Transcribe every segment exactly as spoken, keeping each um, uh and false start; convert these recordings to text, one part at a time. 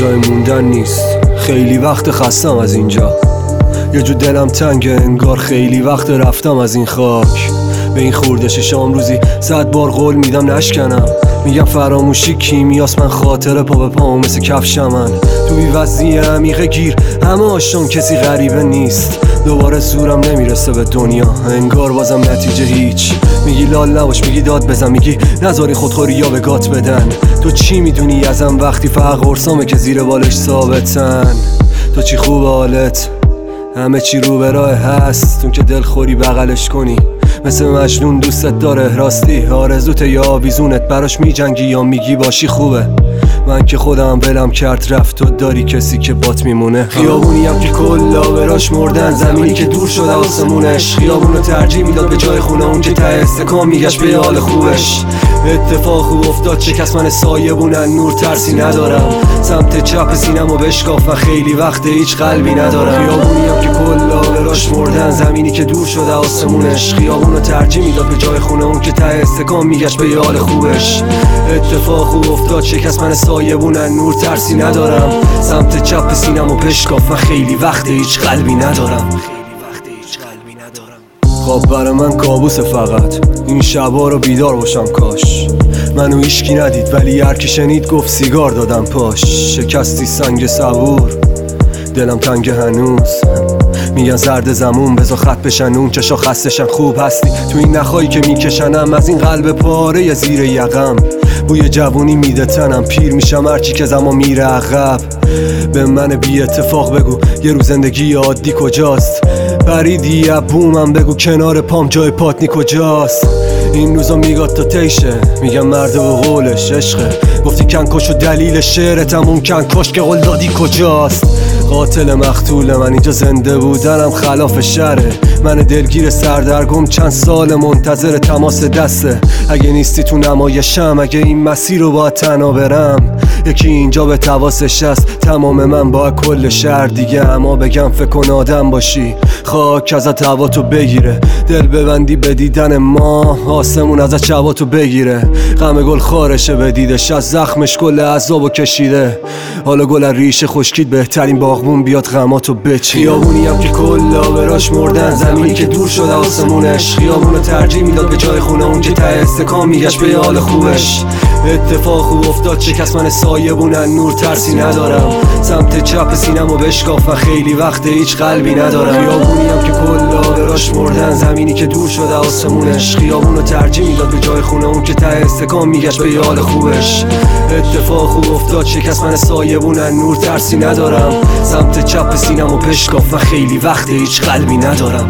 جای موندن نیست، خیلی وقت خستم از اینجا. یه جو دلم تنگه، انگار خیلی وقت رفتم از این خاک. به این خوردش شام روزی صد بار قول میدم نشکنم. میگم فراموشی کیمیاست، من خاطر پا به پامو مثل کفش من. تو بی وضعی عمیقه گیر، همه آشان کسی غریبه نیست. دوباره زورم نمیرسه به دنیا، انگار بازم نتیجه هیچ. میگی لال نباش، میگی داد بزن، میگی نذاری خودخوری یا به گات بدن. تو چی میدونی ازم وقتی فقط قرصامه که زیر بالش ثابتن؟ تو چی خوب حالت؟ همه چی رو به راه هست، اون که دلخوری بغلش کنی مثل مجنون دوستت داره. راستی آرزوت یا آویزونت، براش میجنگی یا میگی باشی خوبه؟ من که خودم ولم کرد رفت، تو داری کسی که بات میمونه. خیابونی هم که کلا براش مردن، زمینی که دور شده آسمونش. خیابونو ترجیح میداد به جای خونه، اون که ته استکان میگشت به حال خوبش. اتفاق خوب افتاد، شکست من سایه بونن، نور ترسی ندارم. سمت چپ سینمو بشکاف، من خیلی وقت هیچ قلبی ندارم. خیابونی هم که کلا براش مردن، زمینی که دور شده آسمونش. خیابونو ترجیح میداد به جای خونه، اون که ته استکان میگشت به حال خوبش. اتفاق خوب افتاد، شکست من سایه بونن، نور ترسی ندارم. سمت چپ سینمو بشکاف، من خیلی وقت هیچ قلبی ندارم. خواب برای من کابوسه فقط، این شبا رو بیدار باشم کاش. منو هیچکی ندید ولی هر کی شنید گفت سیگار دادم پاش. شکستی سنگ صبور، دلم تنگ هنوز. میگن زرد زمون بذار خط بشن، اون چشا خستشن. خوب هستی تو این نخایی که میکشنم، از این قلب پاره زیر یقم. بوی جوونی میده تنم، پیر میشم هرچی که زمان میره عقب. به من بی اتفاق بگو یه روز زندگی عادی کجاست؟ بریدی ابومم بگو کنار پام جای پاتنی کجاست؟ این روزا میگاد تا تیشه، میگم مرد و قولش عشقه. گفتی کنکش و دلیل شعرتم اون کنکش که قول دادی کجاست؟ قاتل مقتول من اینجا، زنده بودنم خلاف شره. من دلگیر سردرگم چند سال منتظر تماس دسته. اگه نیستی تو نمایشم، اگه این مسیر رو باید تنها برم. یکی اینجا به تواسش هست، تمام من با کل شهر دیگه. اما بگم فکر کن آدم باشی، خاک ازت هواتو بگیره. دل ببندی به دیدن ما، آسمون ازت شباتو بگیره. غم گل خارشه به دیدش، از زخمش کل عذابو کشیده. حالا گل ریشه خشکید، بهترین باغبون بیاد غماتو بچینه. خیابونی هم که کلا براش مردن، زمینی که دور شده آسمونش. خیابونو ترجیح میداد به جای خونه، اون که ته استکان میگشت به حال خوبش. اتفاق خوب افتاد، شکست من سایه بونن، نور ترسی ندارم. سمت چپ سینمو بشکاف، من خیلی وقت هیچ قلبی ندارم. خیابونی هم که کلا براش مردن، زمینی که دور شده آسمونش. خیابونو ترجیح میداد به جای خونه، اون که ته استکان میگشت به حال خوبش. اتفاق خوب افتاد، شکست من سایه بونن، نور ترسی ندارم. سمت چپ سینمو بشکاف، من خیلی وقت هیچ قلبی ندارم.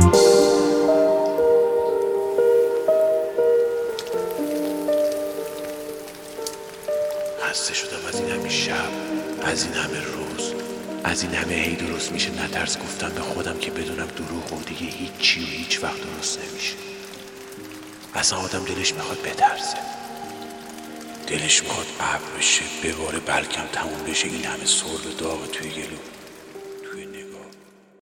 خسته شدم از این همه شب، از این همه روز، از این همه هی درست میشه نترس گفتم به خودم که بدونم دروغ و دیگه هیچ چی و هیچ وقت درست نمیشه. اصلا آدم دلش میخواد بترسه، دلش میخواد ابر بشه بباره، بلکم تموم بشه این همه سرب داغ توی گلو.